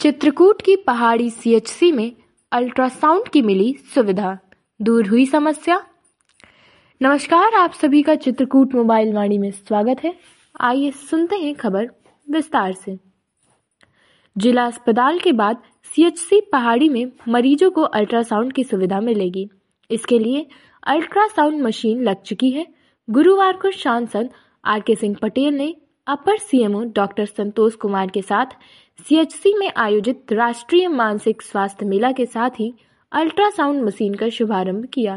चित्रकूट की पहाड़ी सीएचसी में अल्ट्रासाउंड की मिली सुविधा, दूर हुई समस्या। नमस्कार, आप सभी का चित्रकूट मोबाइल वाणी में स्वागत है। आइए सुनते हैं खबर विस्तार से। जिला अस्पताल के बाद सीएचसी पहाड़ी में मरीजों को अल्ट्रासाउंड की सुविधा मिलेगी। इसके लिए अल्ट्रासाउंड मशीन लग चुकी है। गुरुवार को सांसद आर.के. सिंह पटेल ने अपर सीएमओ डॉक्टर संतोष कुमार के साथ सीएचसी में आयोजित राष्ट्रीय मानसिक स्वास्थ्य मेला के साथ ही अल्ट्रासाउंड मशीन का शुभारंभ किया।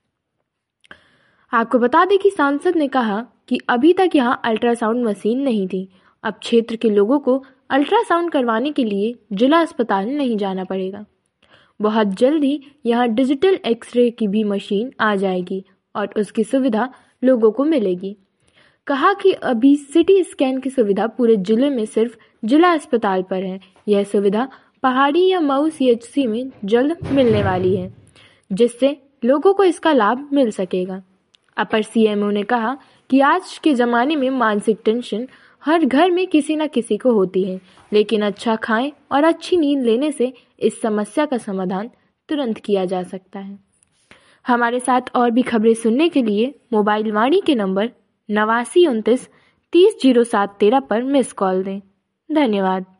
आपको बता दें कि सांसद ने कहा कि अभी तक यहां अल्ट्रासाउंड मशीन नहीं थी। अब क्षेत्र के लोगों को अल्ट्रासाउंड करवाने के लिए जिला अस्पताल नहीं जाना पड़ेगा। बहुत जल्द ही यहां डिजिटल एक्सरे की भी मशीन आ जाएगी और उसकी सुविधा लोगों को मिलेगी। कहा कि अभी सिटी स्कैन की सुविधा पूरे जिले में सिर्फ जिला अस्पताल पर है। यह सुविधा पहाड़ी या मऊ सीएचसी में जल्द मिलने वाली है, जिससे लोगों को इसका लाभ मिल सकेगा। अपर सीएमओ ने कहा कि आज के ज़माने में मानसिक टेंशन हर घर में किसी न किसी को होती है, लेकिन अच्छा खाएं और अच्छी नींद लेने से इस समस्या का समाधान तुरंत किया जा सकता है। हमारे साथ और भी खबरें सुनने के लिए मोबाइल वाणी के नंबर 8929 300713 पर मिस कॉल दें। धन्यवाद।